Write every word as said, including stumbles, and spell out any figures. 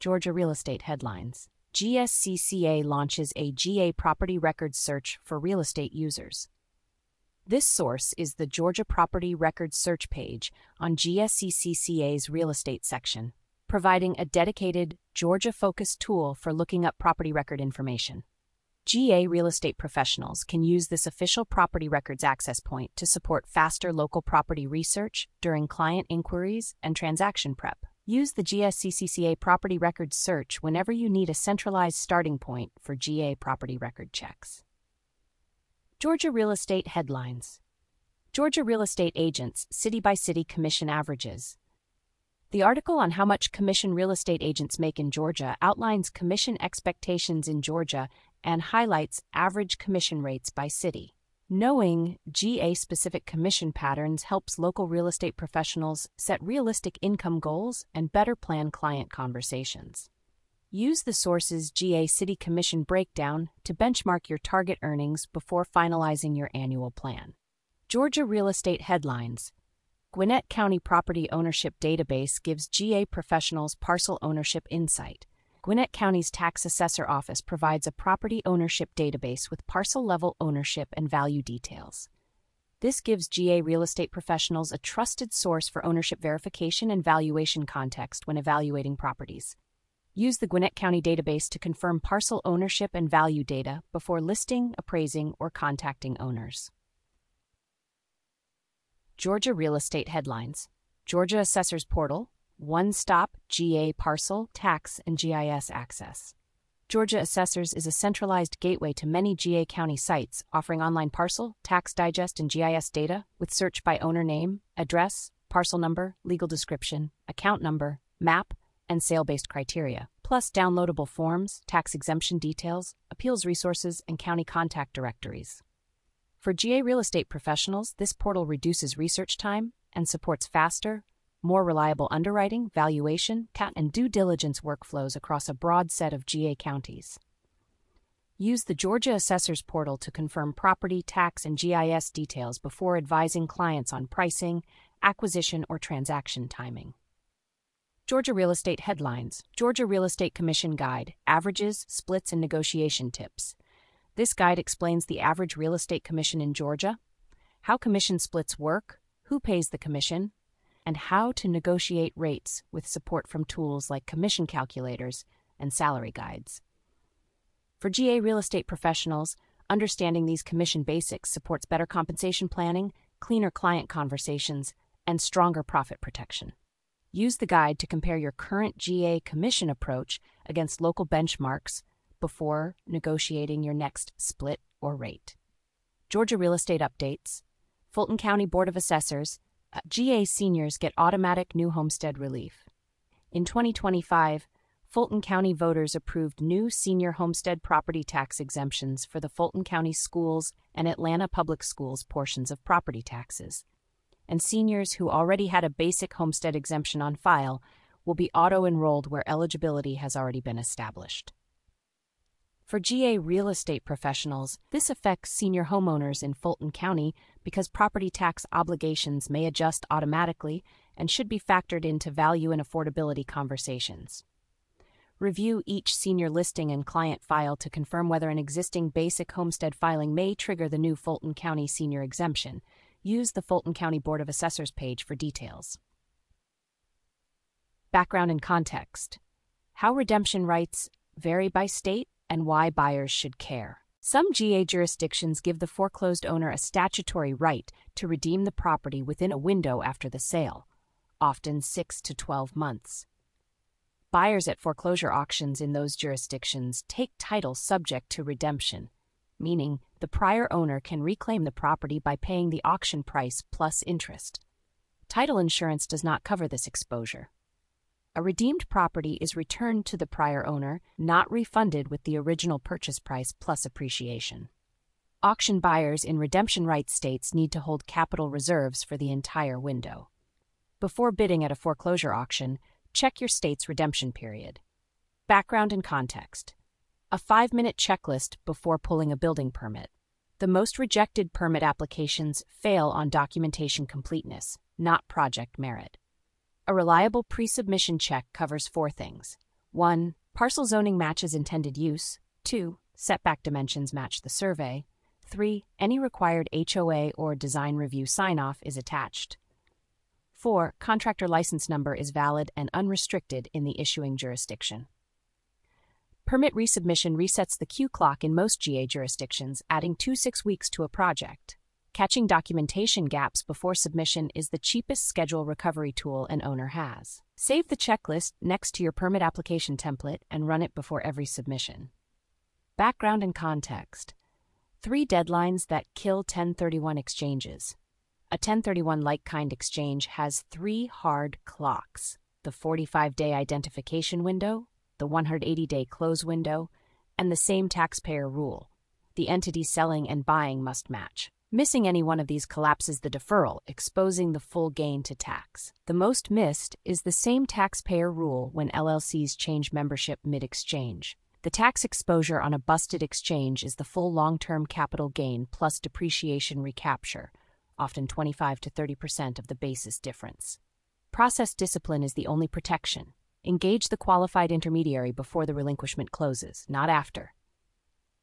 Georgia Real Estate Headlines. G S C C A launches a G A property records search for real estate users. This source is the Georgia Property Records Search page on G S C C C A's real estate section, providing a dedicated, Georgia-focused tool for looking up property record information. G A real estate professionals can use this official property records access point to support faster local property research during client inquiries and transaction prep. Use the G S C C C A Property Records Search whenever you need a centralized starting point for G A property record checks. Georgia Real Estate Headlines. Georgia Real Estate Agents City-by-City Commission Averages. The article on how much commission real estate agents make in Georgia outlines commission expectations in Georgia and highlights average commission rates by city. Knowing G A-specific commission patterns helps local real estate professionals set realistic income goals and better plan client conversations. Use the source's G A City Commission breakdown to benchmark your target earnings before finalizing your annual plan. Georgia Real Estate Headlines. Gwinnett County Property Ownership Database gives G A professionals parcel ownership insight. Gwinnett County's Tax Assessor Office provides a property ownership database with parcel-level ownership and value details. This gives G A real estate professionals a trusted source for ownership verification and valuation context when evaluating properties. Use the Gwinnett County database to confirm parcel ownership and value data before listing, appraising, or contacting owners. Georgia Real Estate Headlines. Georgia Assessors Portal. One-stop G A parcel, tax, and G I S access. Georgia Assessors is a centralized gateway to many G A county sites, offering online parcel, tax digest, and G I S data with search by owner name, address, parcel number, legal description, account number, map, and sale-based criteria, plus downloadable forms, tax exemption details, appeals resources, and county contact directories. For G A real estate professionals, this portal reduces research time and supports faster, more reliable underwriting, valuation, C A T, and due diligence workflows across a broad set of G A counties. Use the Georgia Assessors Portal to confirm property, tax, and G I S details before advising clients on pricing, acquisition, or transaction timing. Georgia Real Estate Headlines. Georgia Real Estate Commission Guide, Averages, Splits, and Negotiation Tips. This guide explains the average real estate commission in Georgia, how commission splits work, who pays the commission, and how to negotiate rates with support from tools like commission calculators and salary guides. For G A real estate professionals, understanding these commission basics supports better compensation planning, cleaner client conversations, and stronger profit protection. Use the guide to compare your current G A commission approach against local benchmarks before negotiating your next split or rate. Georgia Real Estate Updates. Fulton County Board of Assessors. G A seniors get automatic new homestead relief. In twenty twenty-five, Fulton County voters approved new senior homestead property tax exemptions for the Fulton County Schools and Atlanta Public Schools portions of property taxes. And seniors who already had a basic homestead exemption on file will be auto-enrolled where eligibility has already been established. For G A real estate professionals, this affects senior homeowners in Fulton County because property tax obligations may adjust automatically and should be factored into value and affordability conversations. Review each senior listing and client file to confirm whether an existing basic homestead filing may trigger the new Fulton County senior exemption. Use the Fulton County Board of Assessors page for details. Background and context. How redemption rights vary by state and why buyers should care. Some G A jurisdictions give the foreclosed owner a statutory right to redeem the property within a window after the sale, often six to twelve months. Buyers at foreclosure auctions in those jurisdictions take title subject to redemption, meaning the prior owner can reclaim the property by paying the auction price plus interest. Title insurance does not cover this exposure. A redeemed property is returned to the prior owner, not refunded with the original purchase price plus appreciation. Auction buyers in redemption rights states need to hold capital reserves for the entire window. Before bidding at a foreclosure auction, check your state's redemption period. Background and context. A five-minute checklist before pulling a building permit. The most rejected permit applications fail on documentation completeness, not project merit. A reliable pre-submission check covers four things. one. Parcel zoning matches intended use. two. Setback dimensions match the survey. three. Any required H O A or design review sign-off is attached. four. Contractor license number is valid and unrestricted in the issuing jurisdiction. Permit resubmission resets the queue clock in most G A jurisdictions, adding two to six weeks to a project. Catching documentation gaps before submission is the cheapest schedule recovery tool an owner has. Save the checklist next to your permit application template and run it before every submission. Background and context. Three deadlines that kill ten thirty-one exchanges. A ten thirty-one like-kind exchange has three hard clocks: the forty-five day identification window, the one hundred eighty day close window, and the same taxpayer rule. The entity selling and buying must match. Missing any one of these collapses the deferral, exposing the full gain to tax. The most missed is the same taxpayer rule when L L Cs change membership mid-exchange. The tax exposure on a busted exchange is the full long-term capital gain plus depreciation recapture, often twenty-five to thirty percent of the basis difference. Process discipline is the only protection. Engage the qualified intermediary before the relinquishment closes, not after.